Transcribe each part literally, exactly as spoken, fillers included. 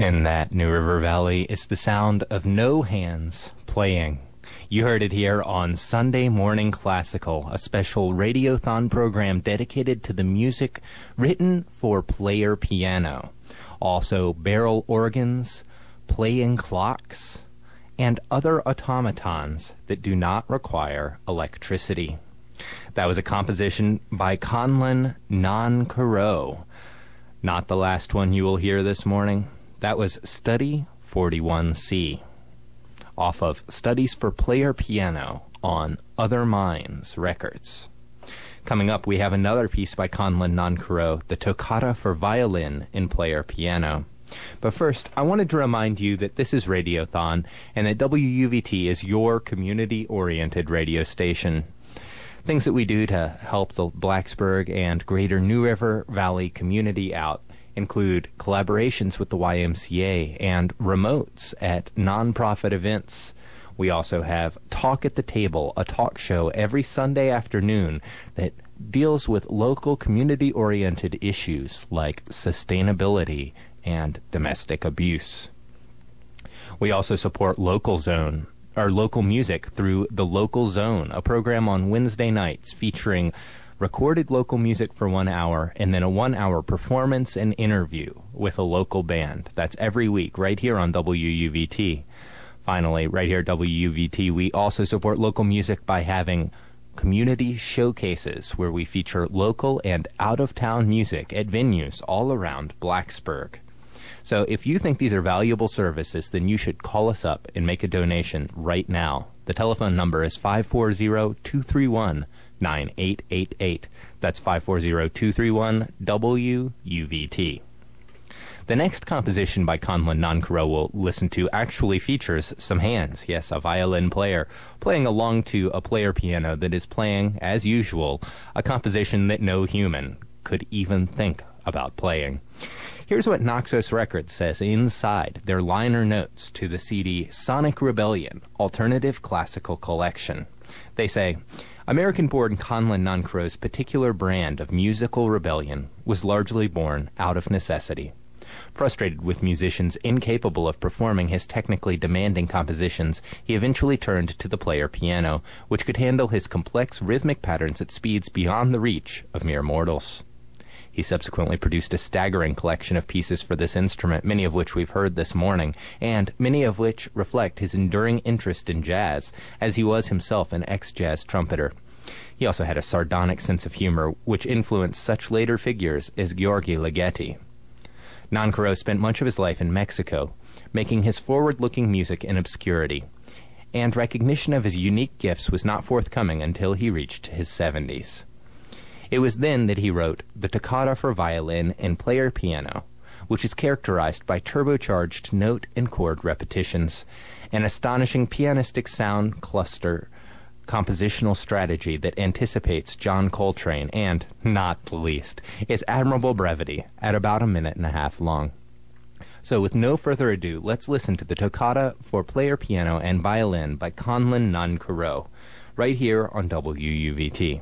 In that New River Valley is the sound of no hands playing. You heard it here on Sunday Morning Classical, a special radiothon program dedicated to the music written for player piano. Also barrel organs, playing clocks, and other automatons that do not require electricity. That was a composition by Conlon Nancarrow. Not the last one you will hear this morning. That was Study forty-one C, off of Studies for Player Piano on Other Minds Records. Coming up, we have another piece by Conlon Nancarrow, the Toccata for Violin in Player Piano. But first, I wanted to remind you that this is Radiothon and that W U V T is your community-oriented radio station. Things that we do to help the Blacksburg and greater New River Valley community out include collaborations with the Y M C A and remotes at nonprofit events. We also have Talk at the Table, a talk show every Sunday afternoon that deals with local community-oriented issues like sustainability and domestic abuse. We also support Local Zone, our local music, through the Local Zone, a program on Wednesday nights featuring recorded local music for one hour, and then a one-hour performance and interview with a local band. That's every week, right here on W U V T. Finally, right here at W U V T, we also support local music by having community showcases where we feature local and out-of-town music at venues all around Blacksburg. So if you think these are valuable services, then you should call us up and make a donation right now. The telephone number is five four zero, two three one, nine eight eight eight. That's five four zero, two three one, W U V T. The next composition by Conlon Nancarrow we'll listen to actually features some hands. Yes, a violin player playing along to a player piano that is playing, as usual, a composition that no human could even think about playing. Here's what Naxos Records says inside their liner notes to the C D Sonic Rebellion, Alternative Classical Collection. They say, American-born Conlon Nancarrow's particular brand of musical rebellion was largely born out of necessity. Frustrated with musicians incapable of performing his technically demanding compositions, he eventually turned to the player piano, which could handle his complex rhythmic patterns at speeds beyond the reach of mere mortals. He subsequently produced a staggering collection of pieces for this instrument, many of which we've heard this morning, and many of which reflect his enduring interest in jazz, as he was himself an ex-jazz trumpeter. He also had a sardonic sense of humor, which influenced such later figures as Gheorghe Ligeti. Nancarrow spent much of his life in Mexico, making his forward-looking music in obscurity, and recognition of his unique gifts was not forthcoming until he reached his seventies. It was then that he wrote the Toccata for Violin and Player Piano, which is characterized by turbocharged note and chord repetitions, an astonishing pianistic sound cluster compositional strategy that anticipates John Coltrane, and, not the least, its admirable brevity at about a minute and a half long. So with no further ado, let's listen to the Toccata for Player Piano and Violin by Conlon Nancarrow, right here on W U V T.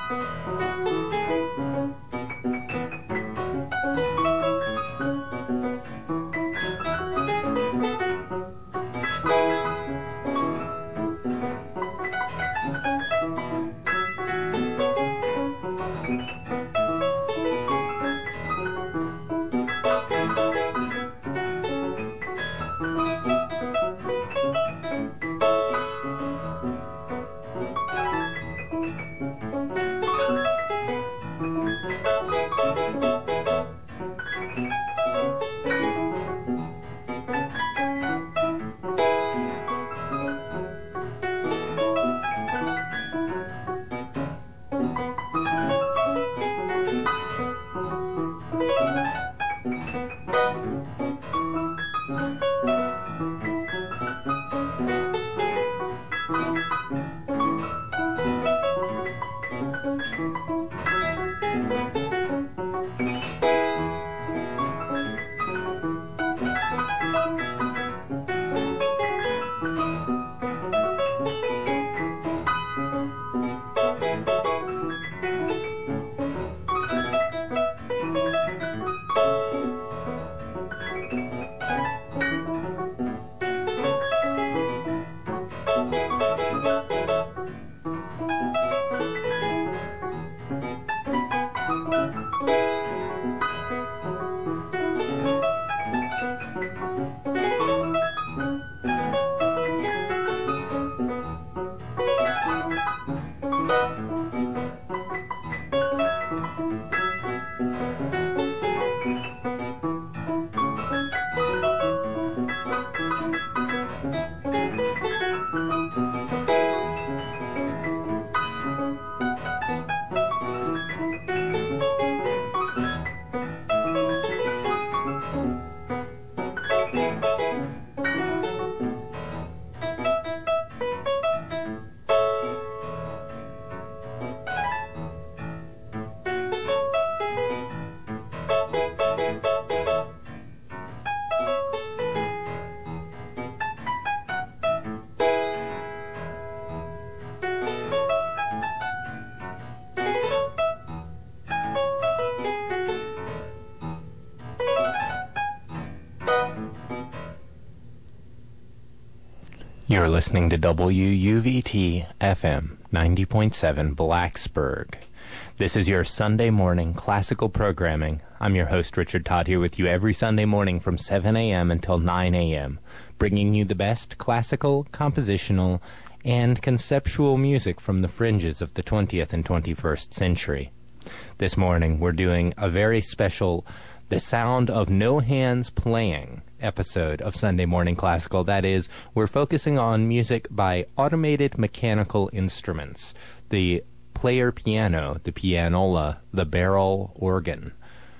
You're listening to W U V T F M ninety point seven Blacksburg. This is your Sunday morning classical programming. I'm your host, Richard Todd, here with you every Sunday morning from seven a.m. until nine a.m., bringing you the best classical, compositional, and conceptual music from the fringes of the twentieth and twenty-first century. This morning, we're doing a very special The Sound of No Hands Playing episode of Sunday Morning Classical. That is, we're focusing on music by automated mechanical instruments, the player piano, the pianola, the barrel organ,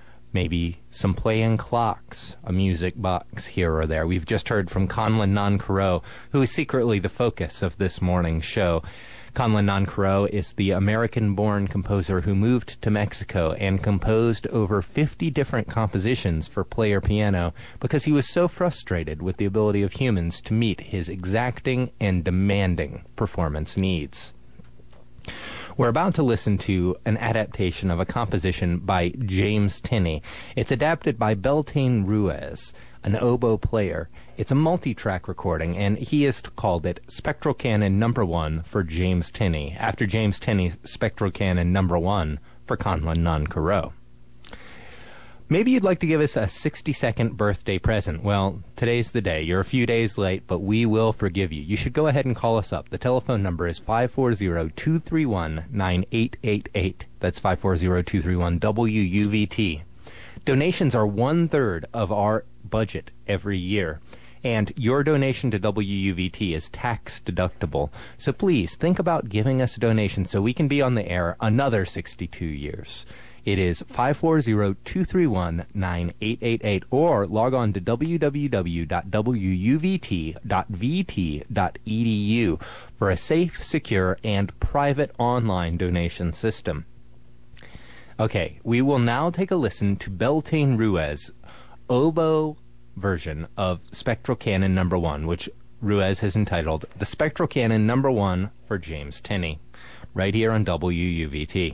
maybe some playing clocks, a music box here or there. We've just heard from Conlon Nancarrow, who is secretly the focus of this morning's show. Conlon Nancarrow is the American-born composer who moved to Mexico and composed over fifty different compositions for player piano because he was so frustrated with the ability of humans to meet his exacting and demanding performance needs. We're about to listen to an adaptation of a composition by James Tenney. It's adapted by Beltane Ruiz, an oboe player. It's a multi-track recording, and he has called it Spectral Canon Number One for James Tenney, after James Tenney's Spectral Canon Number One for Conlon Nancarrow. Maybe you'd like to give us a sixty-second birthday present. Well, today's the day. You're a few days late, but we will forgive you. You should go ahead and call us up. The telephone number is five four zero, two three one, nine eight eight eight. That's five four zero, two three one, W U V T. Donations are one-third of our budget every year, and your donation to W U V T is tax deductible. So please think about giving us a donation so we can be on the air another sixty-two years. It is five four zero, two three one, nine eight eight eight, or log on to w w w dot w u v t dot v t dot e d u for a safe, secure, and private online donation system. Okay, we will now take a listen to Beltane Ruiz oboe version of Spectral Canon Number One, which Ruiz has entitled The Spectral Canon Number One for James Tenney. right here on W U V T.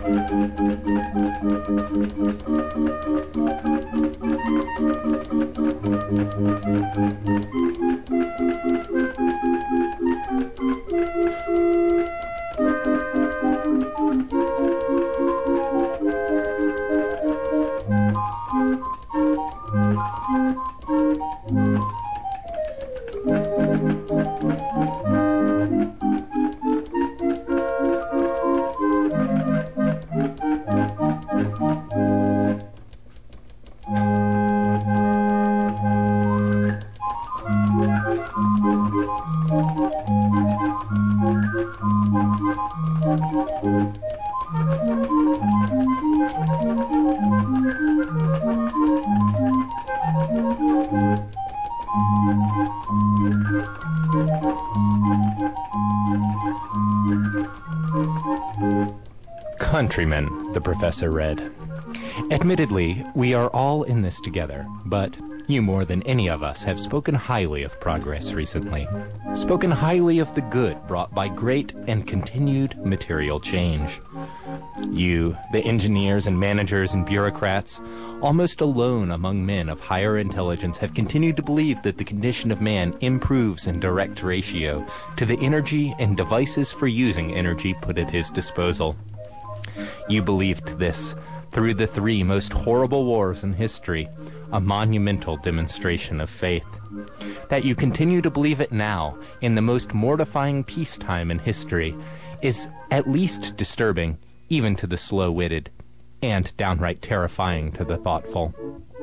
Countrymen, the professor read. Admittedly, we are all in this together, but you more than any of us have spoken highly of progress recently, spoken highly of the good brought by great and continued material change. You, the engineers and managers and bureaucrats, almost alone among men of higher intelligence, have continued to believe that the condition of man improves in direct ratio to the energy and devices for using energy put at his disposal. You believed this through the three most horrible wars in history, a monumental demonstration of faith. That you continue to believe it now, in the most mortifying peacetime in history, is at least disturbing, even to the slow-witted, and downright terrifying to the thoughtful.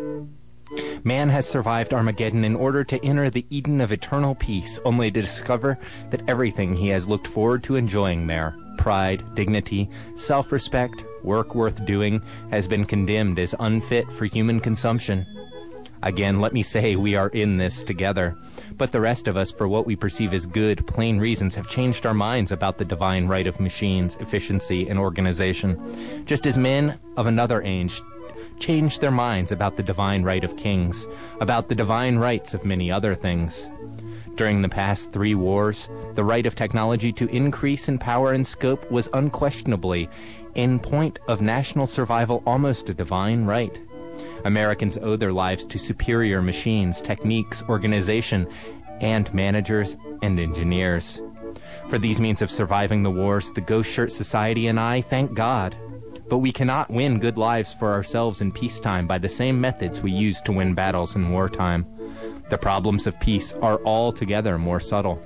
Man has survived Armageddon in order to enter the Eden of eternal peace, only to discover that everything he has looked forward to enjoying there, pride, dignity, self-respect, work worth doing, has been condemned as unfit for human consumption. Again, let me say we are in this together, but the rest of us, for what we perceive as good, plain reasons, have changed our minds about the divine right of machines, efficiency, and organization, just as men of another age changed their minds about the divine right of kings, about the divine rights of many other things. During the past three wars, the right of technology to increase in power and scope was unquestionably, in point of national survival, almost a divine right. Americans owe their lives to superior machines, techniques, organization, and managers and engineers. For these means of surviving the wars, the Ghost Shirt Society and I thank God. But we cannot win good lives for ourselves in peacetime by the same methods we use to win battles in wartime. The problems of peace are altogether more subtle.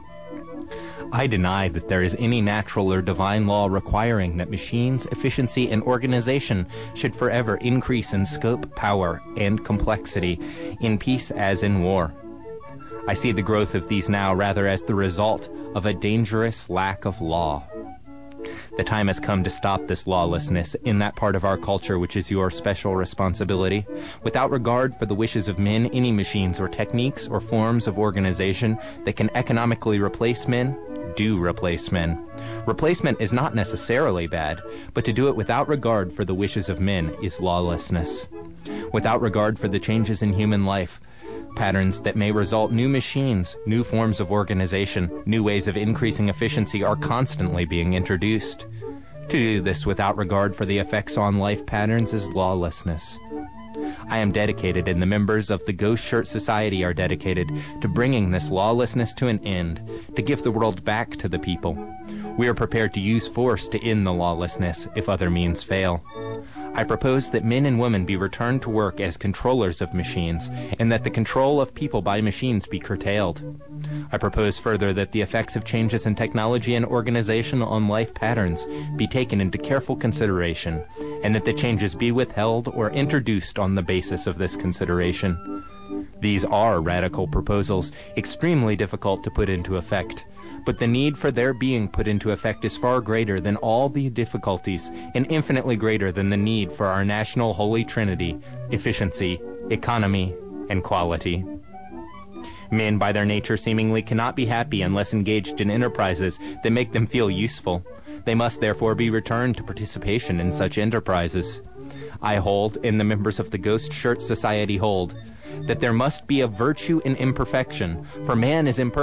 I deny that there is any natural or divine law requiring that machines, efficiency, and organization should forever increase in scope, power, and complexity, in peace as in war. I see the growth of these now rather as the result of a dangerous lack of law. The time has come to stop this lawlessness in that part of our culture which is your special responsibility. Without regard for the wishes of men, any machines or techniques or forms of organization that can economically replace men, do replace men. Replacement is not necessarily bad, but to do it without regard for the wishes of men is lawlessness. Without regard for the changes in human life, patterns that may result, new machines, new forms of organization, new ways of increasing efficiency are constantly being introduced. To do this without regard for the effects on life patterns is lawlessness. I am dedicated, and the members of the Ghost Shirt Society are dedicated to bringing this lawlessness to an end, to give the world back to the people. We are prepared to use force to end the lawlessness if other means fail. I propose that men and women be returned to work as controllers of machines, and that the control of people by machines be curtailed. I propose further that the effects of changes in technology and organization on life patterns be taken into careful consideration, and that the changes be withheld or introduced on the basis of this consideration. These are radical proposals, extremely difficult to put into effect, but the need for their being put into effect is far greater than all the difficulties, and infinitely greater than the need for our national holy trinity, efficiency, economy, and quality. Men, by their nature, seemingly cannot be happy unless engaged in enterprises that make them feel useful. They must therefore be returned to participation in such enterprises. I hold, and the members of the Ghost Shirt Society hold, that there must be a virtue in imperfection, for man is imperfect,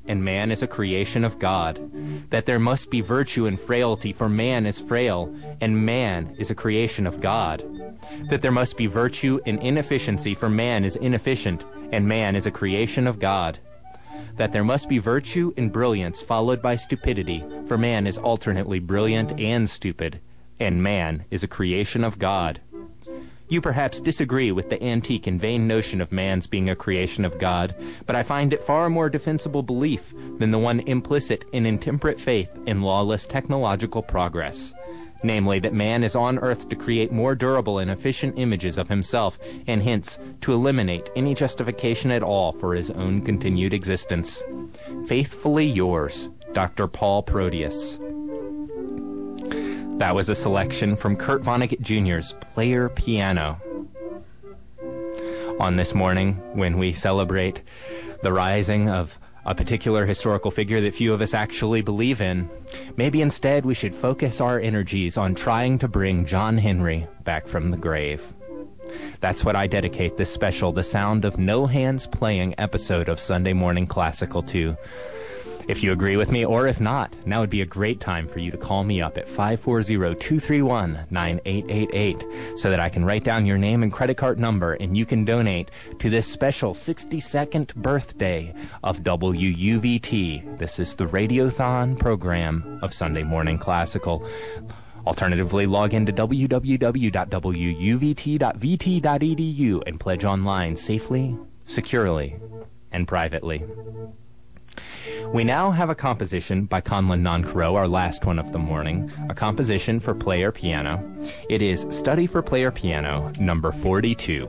and man is a creation of God. That there must be virtue in frailty, for man is frail, and man is a creation of God. That there must be virtue in inefficiency, for man is inefficient, and man is a creation of God. That there must be virtue in brilliance followed by stupidity, for man is alternately brilliant and stupid, and man is a creation of God. You perhaps disagree with the antique and vain notion of man's being a creation of God, but I find it far more defensible belief than the one implicit in intemperate faith in lawless technological progress. Namely, that man is on earth to create more durable and efficient images of himself, and hence to eliminate any justification at all for his own continued existence. Faithfully yours, Doctor Paul Proteus. That was a selection from Kurt Vonnegut Junior's Player Piano. On this morning, when we celebrate the rising of a particular historical figure that few of us actually believe in, maybe instead we should focus our energies on trying to bring John Henry back from the grave. That's what I dedicate this special The Sound of No Hands Playing episode of Sunday Morning Classical to. If you agree with me, or if not, now would be a great time for you to call me up at five four zero, two three one, nine eight eight eight so that I can write down your name and credit card number, and you can donate to this special sixty-second birthday of W U V T. This is the Radiothon program of Sunday Morning Classical. Alternatively, log into w w w dot w u v t dot v t dot e d u and pledge online safely, securely, and privately. We now have a composition by Conlon Nancarrow, our last one of the morning, a composition for player piano. It is Study for Player Piano, number forty-two.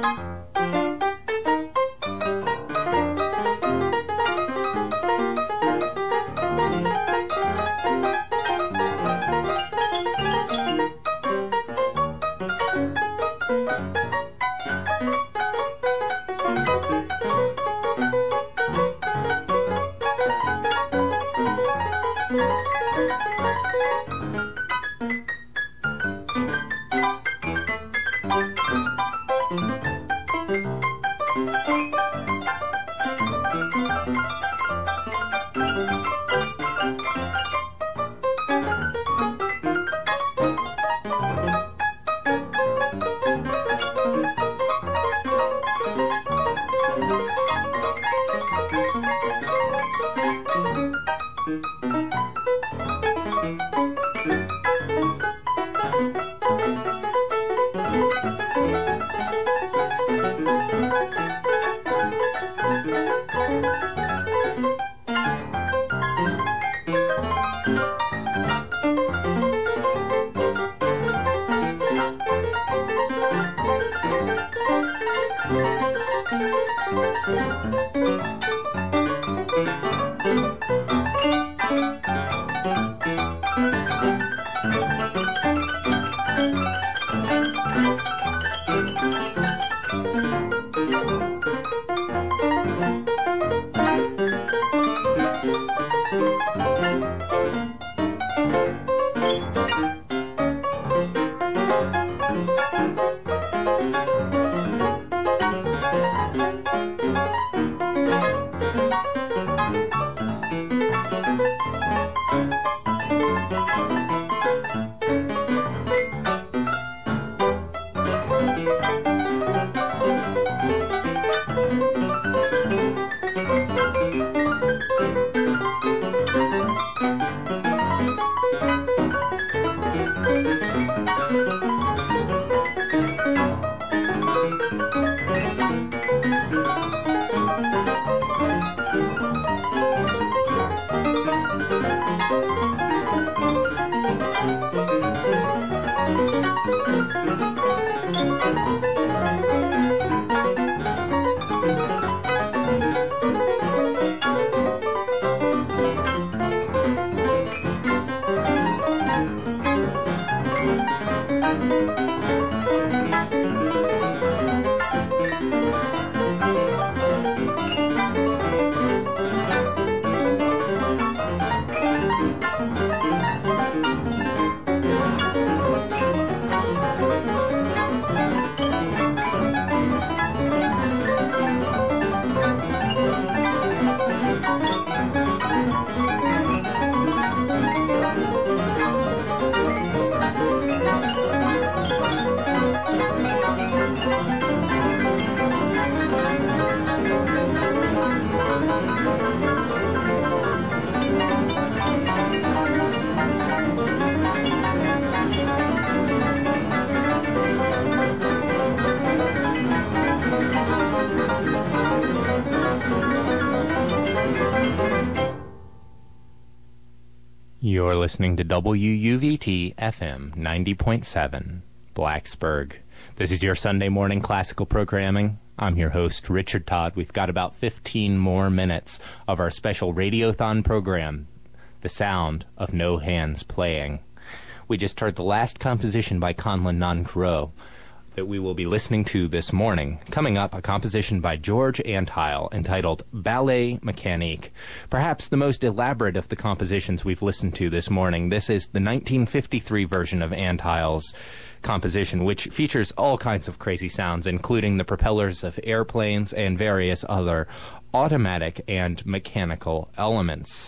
You're listening to W U V T F M ninety point seven, Blacksburg. This is your Sunday morning classical programming. I'm your host, Richard Todd. We've got about fifteen more minutes of our special Radiothon program, The Sound of No Hands Playing. We just heard the last composition by Conlon Nancarrow that we will be listening to this morning. Coming up, a composition by George Antheil entitled Ballet Mécanique. Perhaps the most elaborate of the compositions we've listened to this morning. This is the nineteen fifty-three version of Antheil's composition, which features all kinds of crazy sounds, including the propellers of airplanes and various other automatic and mechanical elements.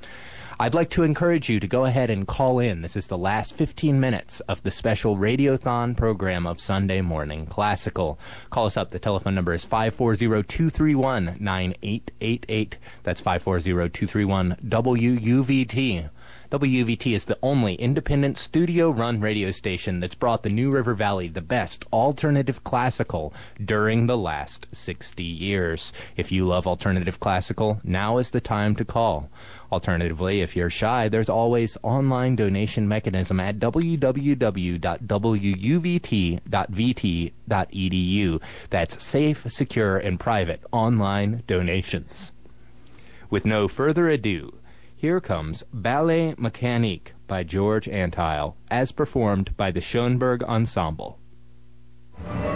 I'd like to encourage you to go ahead and call in. This is the last fifteen minutes of the special Radiothon program of Sunday Morning Classical. Call us up. The telephone number is five four zero, two three one, nine eight eight eight. That's five four zero, two three one, W U V T. W U V T is the only independent studio-run radio station that's brought the New River Valley the best alternative classical during the last sixty years. If you love alternative classical, now is the time to call. Alternatively, if you're shy, there's always online donation mechanism at w w w dot w u v t dot v t dot e d u. That's safe, secure, and private online donations. With no further ado, here comes Ballet Mécanique by George Antheil, as performed by the Schoenberg Ensemble.